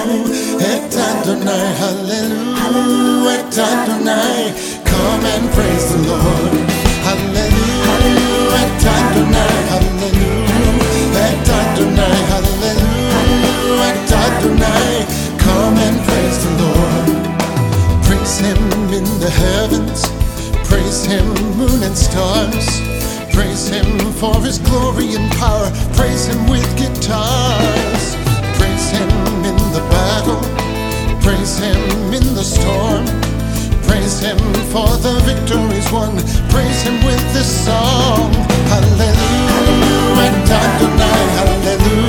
et Adonai, hallelujah, et Adonai. Come and praise the Lord. Hallelujah, et Adonai, hallelujah, et Adonai, hallelujah, et Adonai. Come and praise the Lord. Praise Him in the heavens, praise Him, moon and stars. Praise Him for His glory and power. Praise Him with guitars. Praise Him in the battle. Praise Him in the storm. Praise Him for the victories won. Praise Him with this song. Hallelujah, et Adonai, hallelujah.